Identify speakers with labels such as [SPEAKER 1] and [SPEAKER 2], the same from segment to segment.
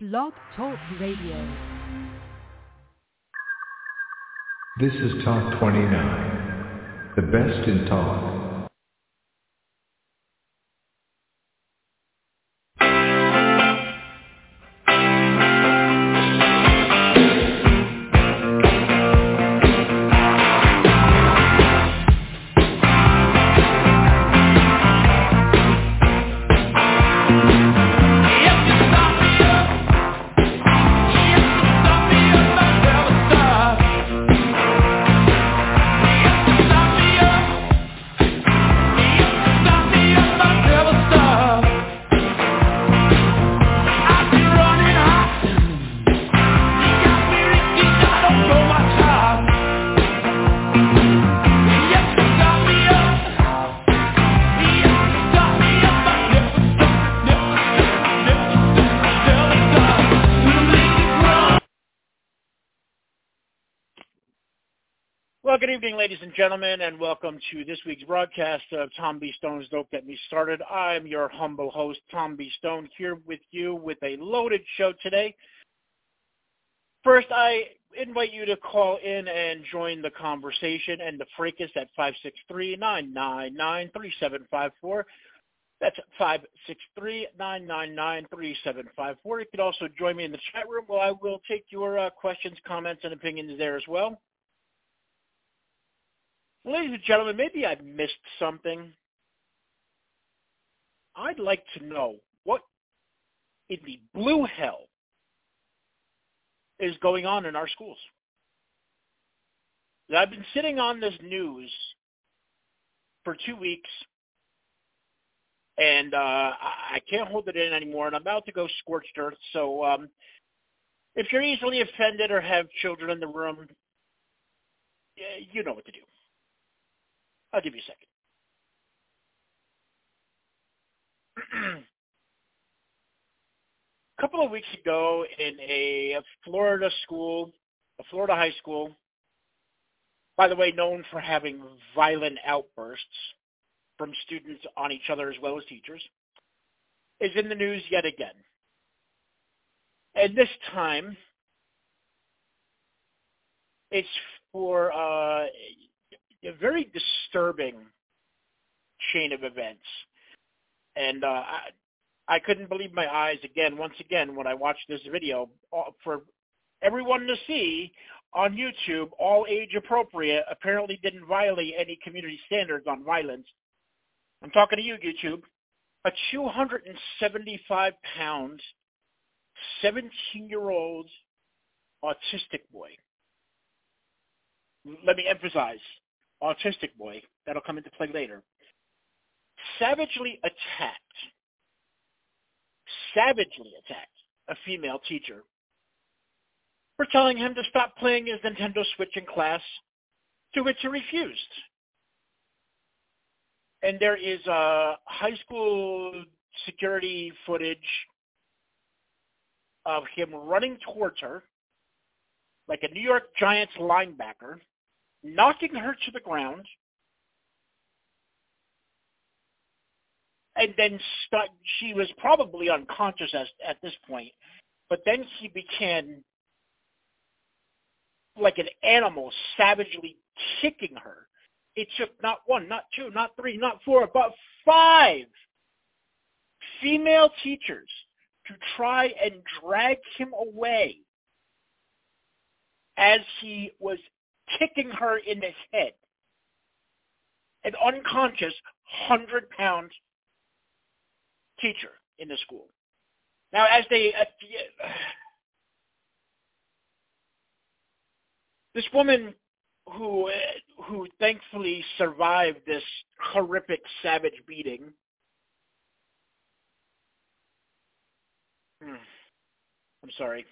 [SPEAKER 1] Blog Talk Radio.
[SPEAKER 2] This is Talk 29, the best in talk.
[SPEAKER 3] Well, good evening, ladies and gentlemen, and welcome to this week's broadcast of Tom B. Stone's Dope Get Me Started. I'm your humble host, Tom B. Stone, here with you with a loaded show today. First, I invite you to call in and join the conversation and the fracas at 563-999-3754. That's 563-999-3754. You can also join me in the chat room where I will take your questions, comments, and opinions there as well. Ladies and gentlemen, maybe I missed something. I'd like to know what in the blue hell is going on in our schools. I've been sitting on this news for 2 weeks, and I can't hold it in anymore, and I'm about to go scorched earth. So if you're easily offended or have children in the room, you know what to do. I'll give you a second. A couple of weeks ago in a Florida high school, by the way, known for having violent outbursts from students on each other as well as teachers, is in the news yet again. And this time, it's for a very disturbing chain of events. And I couldn't believe my eyes once again, when I watched this video for everyone to see on YouTube, all age appropriate, apparently didn't violate any community standards on violence. I'm talking to you, YouTube. A 275-pound, 17-year-old autistic boy. Let me emphasize, autistic boy, that'll come into play later, savagely attacked a female teacher for telling him to stop playing his Nintendo Switch in class, to which he refused. And there is high school security footage of him running towards her like a New York Giants linebacker, knocking her to the ground, and then she was probably unconscious at this point, but then he began, like an animal, savagely kicking her. It took not one, not two, not three, not four, but 5 female teachers to try and drag him away as he was kicking her in the head. An unconscious 100-pound teacher in the school. Now, as this woman who thankfully survived this horrific, savage beating, I'm sorry.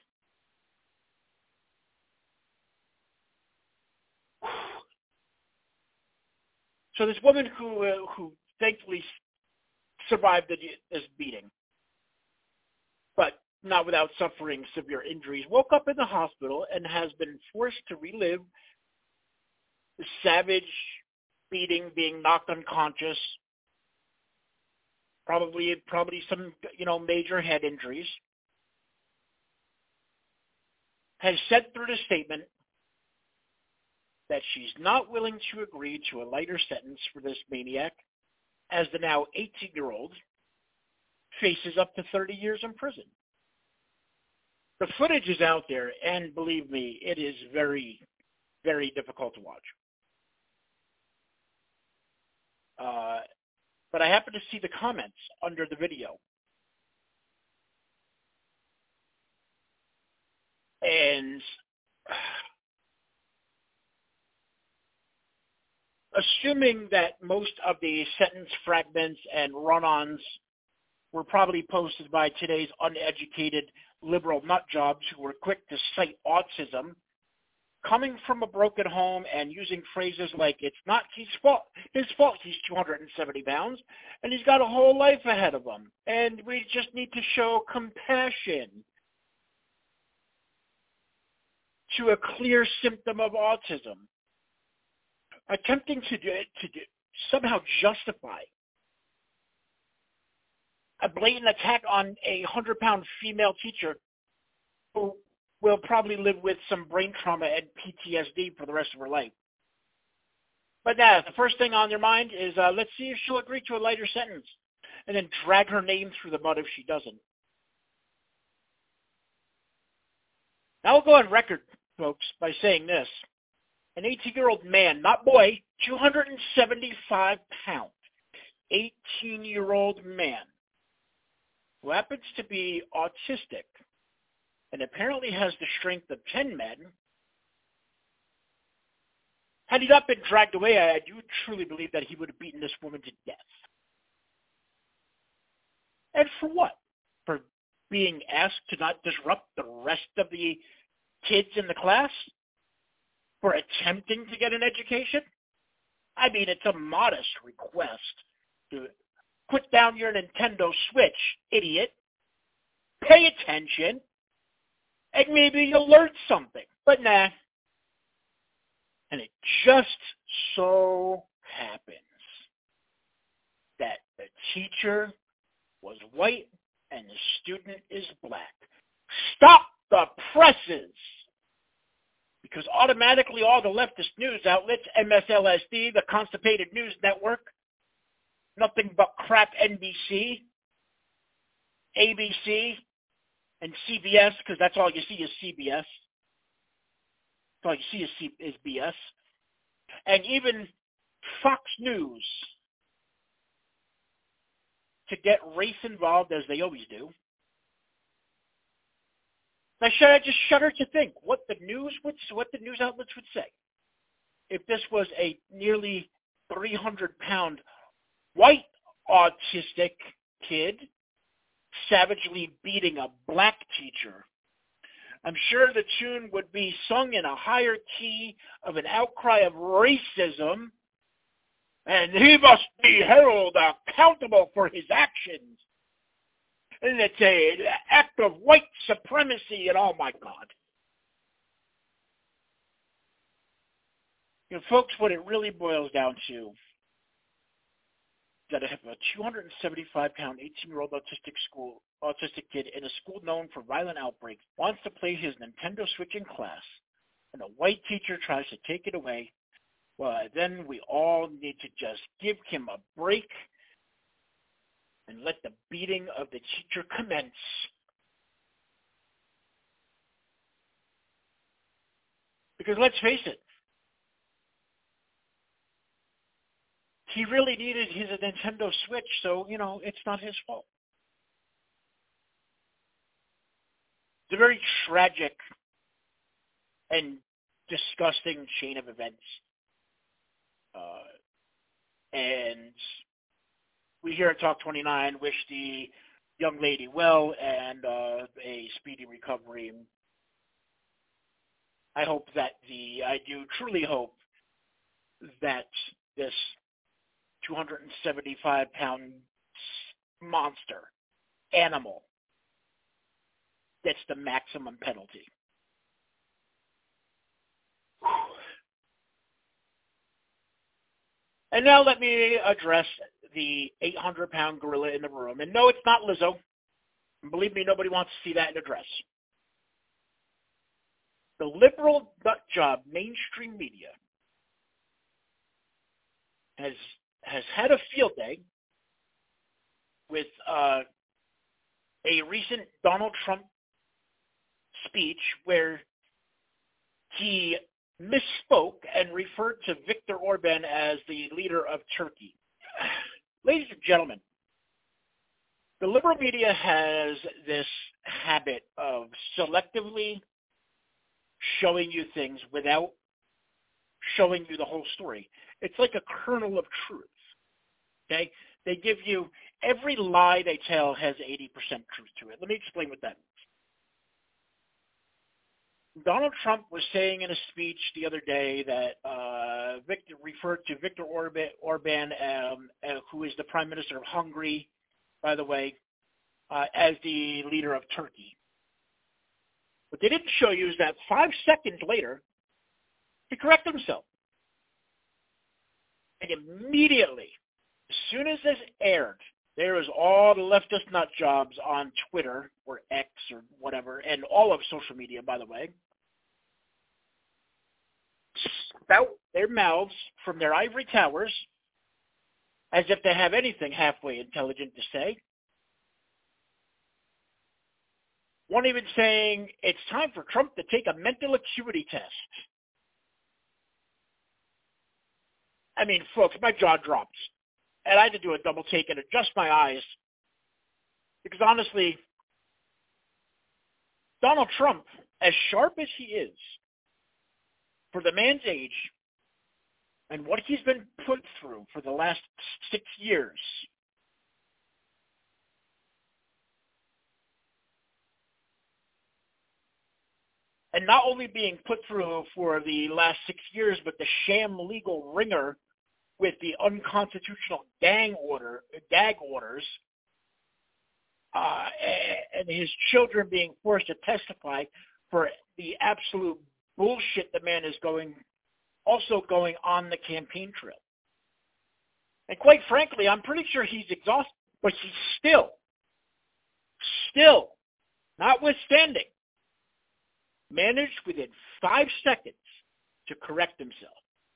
[SPEAKER 3] So this woman who thankfully survived this beating, but not without suffering severe injuries, woke up in the hospital and has been forced to relive the savage beating, being knocked unconscious, probably some major head injuries. has said through the statement that she's not willing to agree to a lighter sentence for this maniac, as the now 18-year-old faces up to 30 years in prison. The footage is out there, and believe me, it is very, very difficult to watch. But I happened to see the comments under the video. And assuming that most of the sentence fragments and run-ons were probably posted by today's uneducated liberal nutjobs who were quick to cite autism, coming from a broken home and using phrases like, it's not his fault he's 270 pounds, and he's got a whole life ahead of him, and we just need to show compassion to a clear symptom of autism. Attempting to somehow justify a blatant attack on a 100-pound female teacher who will probably live with some brain trauma and PTSD for the rest of her life. But the first thing on their mind is, let's see if she'll agree to a lighter sentence, and then drag her name through the mud if she doesn't. Now I'll go on record, folks, by saying this. An 18-year-old man, not boy, 275 pounds, 18-year-old man, who happens to be autistic and apparently has the strength of 10 men, had he not been dragged away, I do truly believe that he would have beaten this woman to death. And for what? For being asked to not disrupt the rest of the kids in the class? For attempting to get an education? I mean, it's a modest request to put down your Nintendo Switch, idiot. Pay attention, and maybe you'll learn something. But nah. And it just so happens that the teacher was white and the student is black. Stop the presses! Because automatically all the leftist news outlets, MSLSD, the Constipated News Network, nothing but crap NBC, ABC, and CBS, because that's all you see is CBS. That's all you see is BS. And even Fox News, to get race involved as they always do. I just shudder to think what the news outlets would say if this was a nearly 300-pound white autistic kid savagely beating a black teacher. I'm sure the tune would be sung in a higher key of an outcry of racism, and he must be held accountable for his actions. And it's an act of white supremacy, and oh my God. You know, folks, what it really boils down to is that if a 275-pound, 18-year-old autistic kid in a school known for violent outbreaks wants to play his Nintendo Switch in class, and a white teacher tries to take it away, well, then we all need to just give him a break and let the beating of the teacher commence. Because let's face it, he really needed his Nintendo Switch, so, it's not his fault. It's a very tragic and disgusting chain of events. And we here at Talk 29 wish the young lady well and a speedy recovery. I do truly hope that this 275-pound monster animal gets the maximum penalty. And now let me address the 800-pound gorilla in the room. And no, it's not Lizzo. And believe me, nobody wants to see that in a dress. the liberal nut job mainstream media has had a field day with a recent Donald Trump speech where he misspoke and referred to Viktor Orban as the leader of Turkey. Ladies and gentlemen, the liberal media has this habit of selectively showing you things without showing you the whole story. It's like a kernel of truth. Okay? They give you every lie they tell has 80% truth to it. Let me explain what that means. Donald Trump was saying in a speech the other day that Victor referred to Viktor Orban, who is the Prime Minister of Hungary, by the way, as the leader of Turkey. What they didn't show you is that 5 seconds later, he corrected himself. And immediately, as soon as this aired, there was all the leftist nut jobs on Twitter or X or whatever, and all of social media, by the way, spout their mouths from their ivory towers as if they have anything halfway intelligent to say. One even saying it's time for Trump to take a mental acuity test. I mean, folks, my jaw drops. And I had to do a double take and adjust my eyes. Because honestly, Donald Trump, as sharp as he is, for the man's age, and what he's been put through for the last 6 years, and not only being put through for the last 6 years, but the sham legal ringer with the unconstitutional gag orders, and his children being forced to testify for the absolute bullshit the man is also going on the campaign trail. And quite frankly, I'm pretty sure he's exhausted, but he's still, notwithstanding, managed within 5 seconds to correct himself.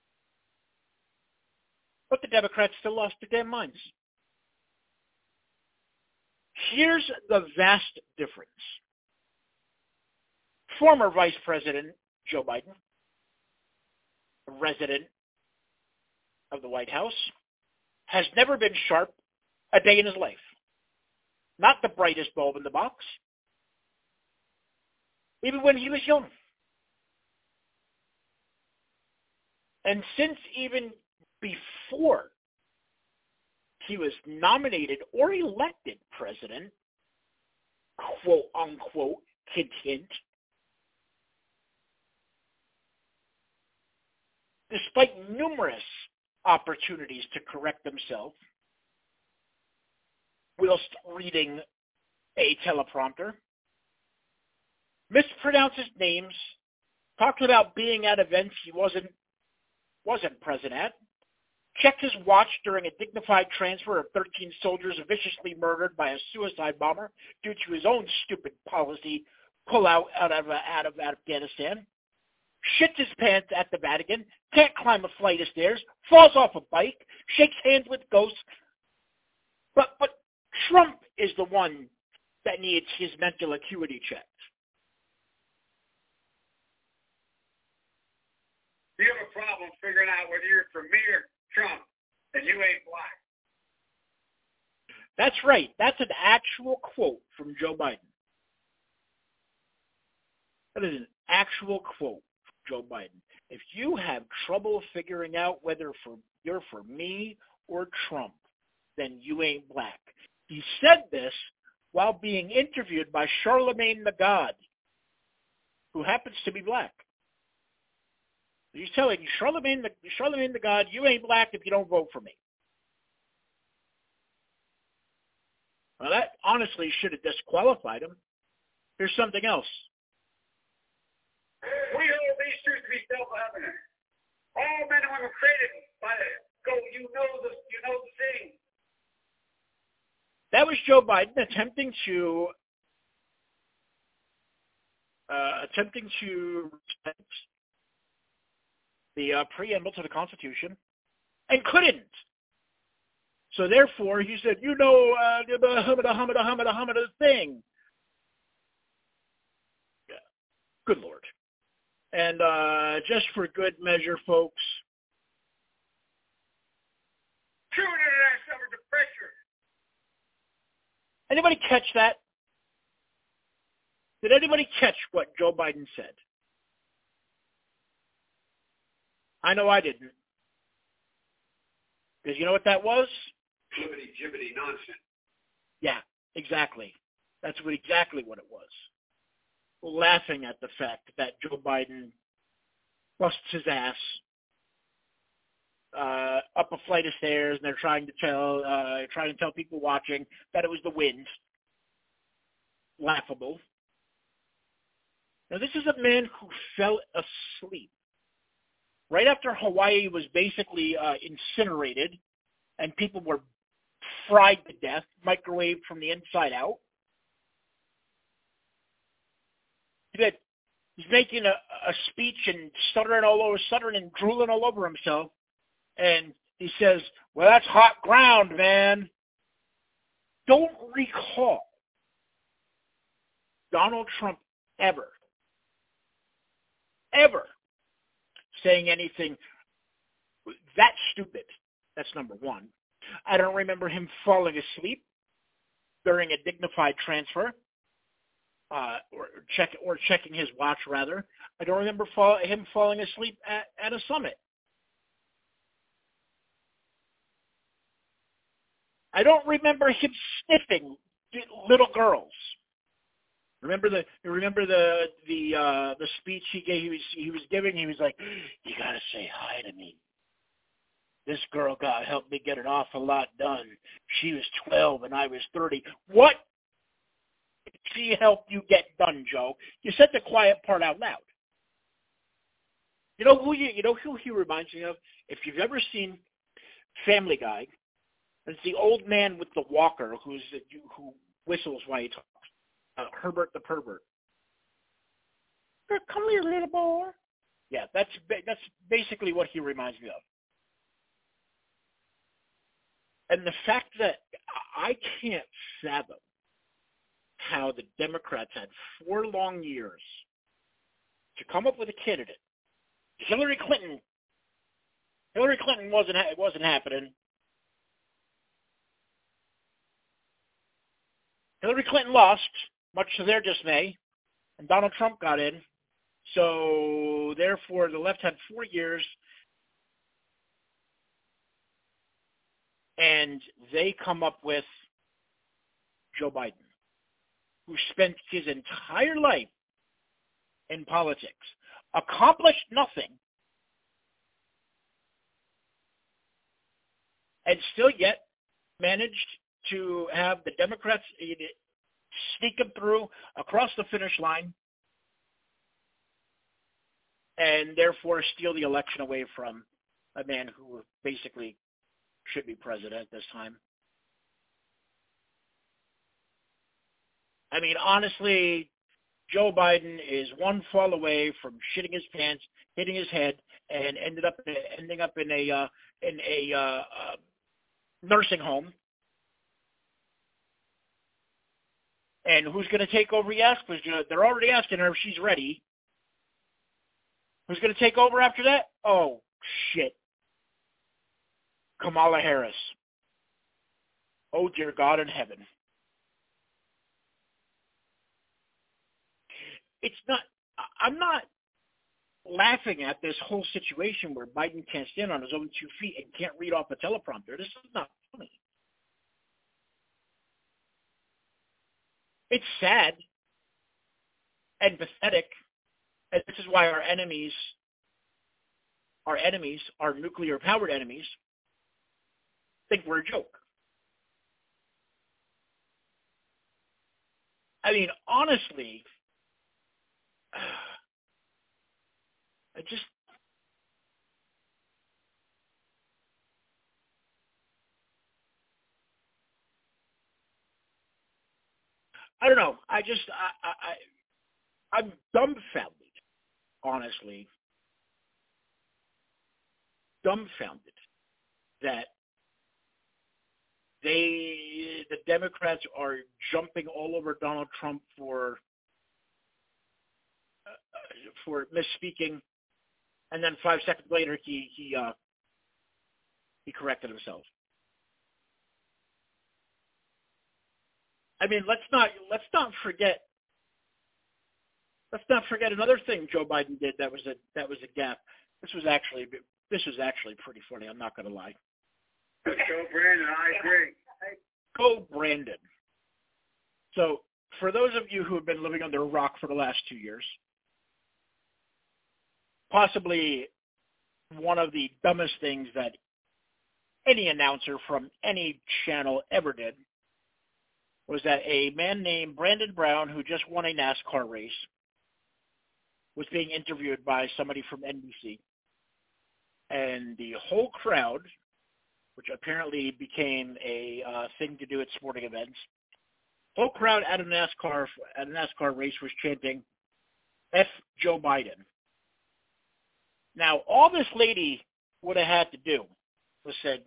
[SPEAKER 3] But the Democrats still lost their damn minds. Here's the vast difference. Former Vice President Joe Biden, a resident of the White House, has never been sharp a day in his life. Not the brightest bulb in the box. Even when he was young. And since even before he was nominated or elected president, quote unquote, hint, hint, despite numerous opportunities to correct himself whilst reading a teleprompter, mispronounces names, talked about being at events he wasn't present at, checked his watch during a dignified transfer of 13 soldiers viciously murdered by a suicide bomber due to his own stupid policy pull-out out of Afghanistan, shits his pants at the Vatican, can't climb a flight of stairs, falls off a bike, shakes hands with ghosts. But Trump is the one that needs his mental acuity checked.
[SPEAKER 4] You have a problem figuring out whether you're for me or Trump, and you ain't black.
[SPEAKER 3] That's right. That's an actual quote from Joe Biden. That is an actual quote from Joe Biden. If you have trouble figuring out whether you're for me or Trump, then you ain't black. He said this while being interviewed by Charlemagne the God, who happens to be black. He's telling you, Charlemagne the God, you ain't black if you don't vote for me. Well, that honestly should have disqualified him. Here's something else.
[SPEAKER 4] We hold these truths to be self-evident. All men and women created by go. You know the thing.
[SPEAKER 3] That was Joe Biden attempting to attempting to respect the preamble to the Constitution and couldn't. So therefore, he said, the humada thing. Yeah. Good Lord. And just for good measure, folks.
[SPEAKER 4] True international under pressure.
[SPEAKER 3] Anybody catch that? Did anybody catch what Joe Biden said? I know I didn't. Because you know what that was?
[SPEAKER 4] Jibbity nonsense.
[SPEAKER 3] Yeah, exactly. That's exactly what it was. Laughing at the fact that Joe Biden busts his ass up a flight of stairs, and they're trying to tell people watching that it was the wind. Laughable. Now, this is a man who fell asleep right after Hawaii was basically incinerated, and people were fried to death, microwaved from the inside out. He's making a speech and stuttering and drooling all over himself. And he says, well, that's hot ground, man. Don't recall Donald Trump ever saying anything that stupid. That's number one. I don't remember him falling asleep during a dignified transfer, or checking his watch, rather. I don't remember him falling asleep at a summit. I don't remember him sniffing little girls. Remember the speech he gave? He was giving. He was like, "You gotta say hi to me. This girl helped me get an awful lot done. She was 12 and I was 30. What did she help you get done, Joe? You said the quiet part out loud. You know who he reminds me of? If you've ever seen Family Guy, it's the old man with the walker who whistles while he talks. Herbert the pervert. Come here, little boy. Yeah, that's basically what he reminds me of. And the fact that I can't fathom how the Democrats had 4 long years to come up with a candidate. Hillary Clinton wasn't happening. Hillary Clinton lost, much to their dismay, and Donald Trump got in. So therefore, the left had 4 years, and they come up with Joe Biden, who spent his entire life in politics, accomplished nothing, and still yet managed to have the Democrats sneak him through across the finish line and therefore steal the election away from a man who basically should be president at this time. I mean, honestly, Joe Biden is one fall away from shitting his pants, hitting his head, and ending up in a nursing home. And who's going to take over? Yes, they're already asking her if she's ready. Who's going to take over after that? Oh, shit. Kamala Harris. Oh, dear God in heaven. I'm not laughing at this whole situation where Biden can't stand on his own 2 feet and can't read off a teleprompter. This is not funny. It's sad and pathetic, and this is why our nuclear-powered enemies, think we're a joke. I mean, honestly, I don't know. I'm dumbfounded, honestly, that the Democrats are jumping all over Donald Trump for misspeaking, and then 5 seconds later he corrected himself. I mean, let's not forget another thing Joe Biden did that was a gap. This was actually pretty funny. I'm not going to lie.
[SPEAKER 4] Go Brandon, I agree.
[SPEAKER 3] Go Brandon. So, for those of you who have been living under a rock for the last 2 years, possibly one of the dumbest things that any announcer from any channel ever did was that a man named Brandon Brown, who just won a NASCAR race, was being interviewed by somebody from NBC. And the whole crowd, which apparently became a thing to do at sporting events, the whole crowd at a NASCAR race was chanting, F Joe Biden. Now, all this lady would have had to do was said,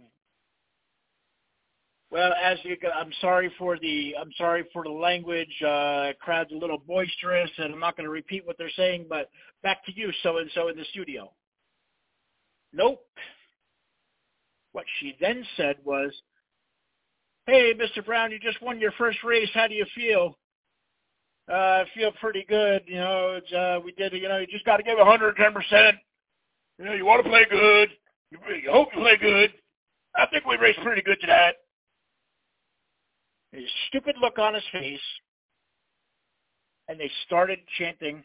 [SPEAKER 3] well, I'm sorry for the language. Crowd's a little boisterous, and I'm not going to repeat what they're saying. But back to you, so and so in the studio. Nope. What she then said was, "Hey, Mr. Brown, you just won your first race. How do you feel?" I feel pretty good. You know, we did. You know, you just got to give 110%. You know, you want to play good. You hope you play good. I think we raced pretty good to that. His stupid look on his face, and they started chanting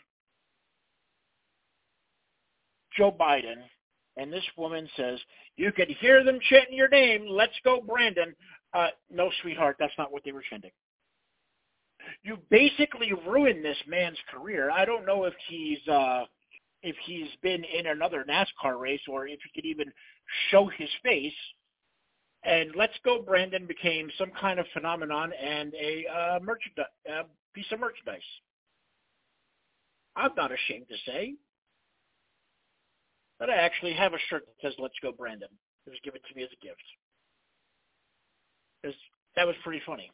[SPEAKER 3] Joe Biden, and this woman says, you could hear them chanting your name, let's go Brandon. No, sweetheart, that's not what they were chanting. You basically ruined this man's career. I don't know if he's been in another NASCAR race or if he could even show his face. And Let's Go Brandon became some kind of phenomenon and a piece of merchandise. I'm not ashamed to say that I actually have a shirt that says Let's Go Brandon. It was given to me as a gift. That was pretty funny.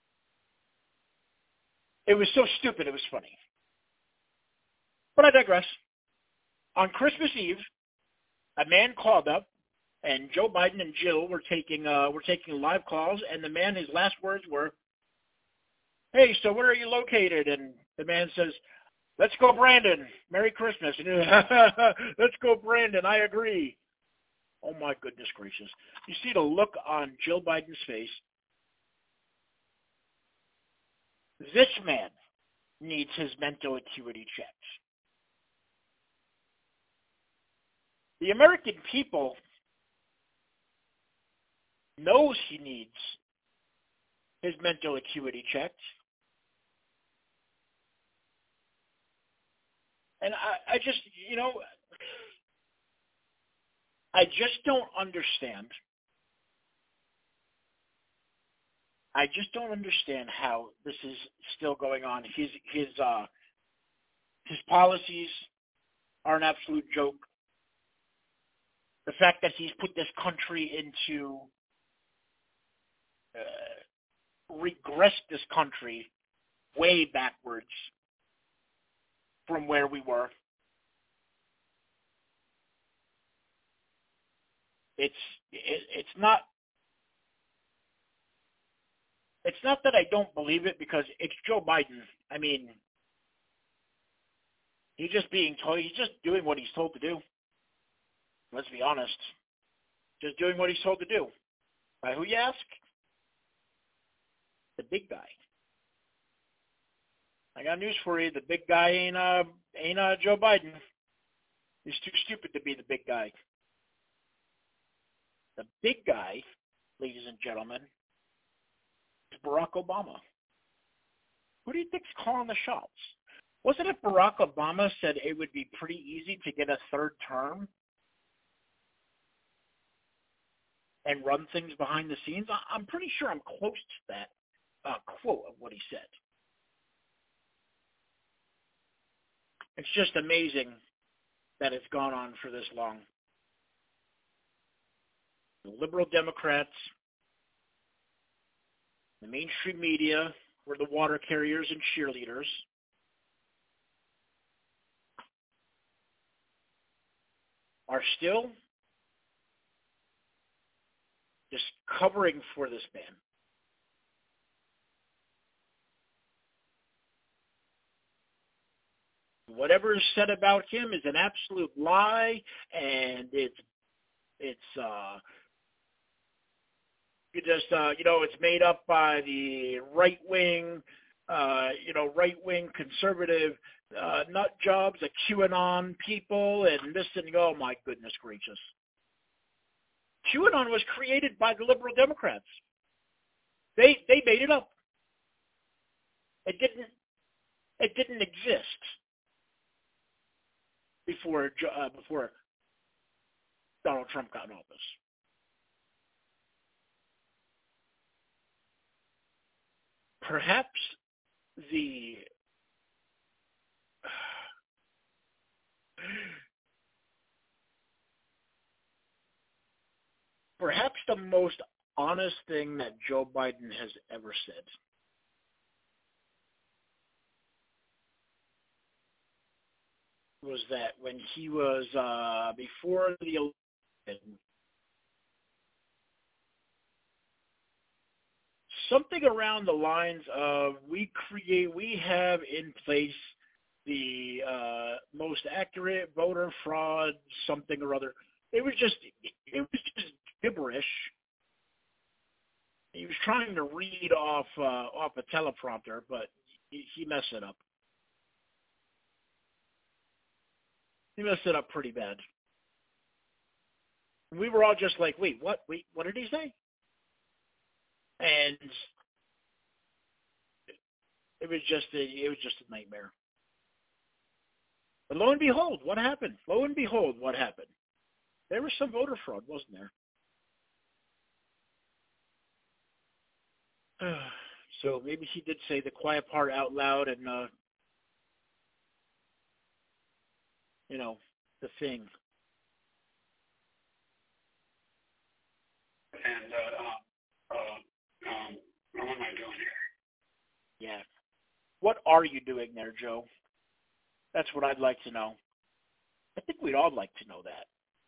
[SPEAKER 3] It was so stupid it was funny. But I digress. On Christmas Eve, a man called up, and Joe Biden and Jill were taking live calls, and the man, his last words were, "Hey, so where are you located?" And the man says, "Let's go, Brandon. Merry Christmas." And "Let's go, Brandon. I agree." Oh my goodness gracious! You see the look on Jill Biden's face. This man needs his mental acuity checked. The American people knows he needs his mental acuity checked. And I just, I just don't understand. I just don't understand how this is still going on. His policies are an absolute joke. The fact that he's put this country into regressed this country way backwards from where we were. It's not that I don't believe it, because it's Joe Biden. I mean, he's just doing what he's told to do. Let's be honest. Just doing what he's told to do. By who, you ask? The big guy. I got news for you. The big guy ain't Joe Biden. He's too stupid to be the big guy. The big guy, ladies and gentlemen, is Barack Obama. Who do you think's calling the shots? Wasn't it Barack Obama said it would be pretty easy to get a third term and run things behind the scenes? I'm pretty sure I'm close to that quote of what he said. It's just amazing that it's gone on for this long. The liberal Democrats, the mainstream media were the water carriers and cheerleaders. Are still just covering for this man. Whatever is said about him is an absolute lie, and it's made up by the right wing conservative nut jobs, the QAnon people, and this and oh my goodness gracious. QAnon was created by the liberal Democrats. They made it up. It didn't exist before Donald Trump got in office. Perhaps the most honest thing that Joe Biden has ever said was that when he was before the election, something around the lines of we have in place the most accurate voter fraud something or other. It was just gibberish. He was trying to read off a teleprompter, but he messed it up. He messed it up pretty bad. We were all just like, wait, what did he say? And it was just a nightmare. But lo and behold, what happened? There was some voter fraud, wasn't there? So maybe he did say the quiet part out loud and, the thing.
[SPEAKER 4] And what am I doing here?
[SPEAKER 3] Yeah. What are you doing there, Joe? That's what I'd like to know. I think we'd all like to know that.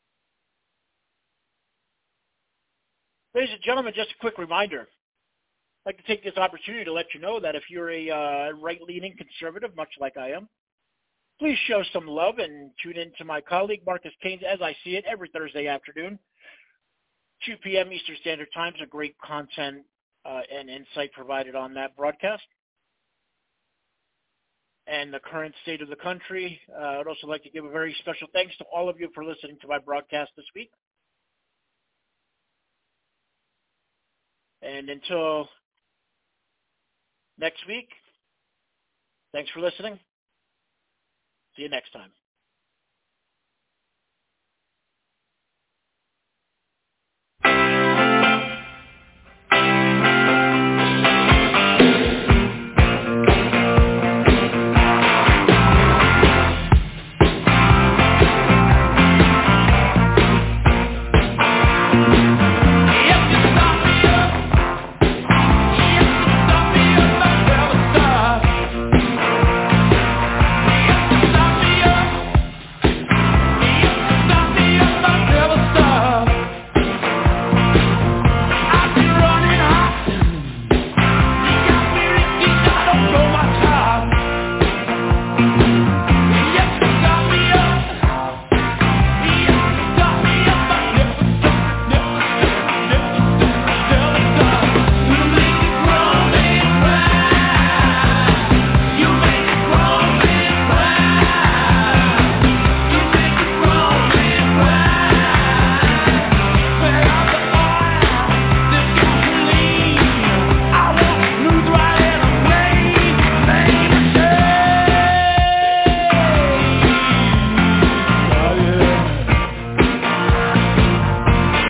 [SPEAKER 3] Ladies and gentlemen, just a quick reminder. I'd like to take this opportunity to let you know that if you're a right-leaning conservative, much like I am, please show some love and tune in to my colleague, Marcus Keynes, as I see it, every Thursday afternoon, 2 p.m. Eastern Standard Time. Some great content and insight provided on that broadcast. And the current state of the country. I'd also like to give a very special thanks to all of you for listening to my broadcast this week. And until next week, thanks for listening. See you next time.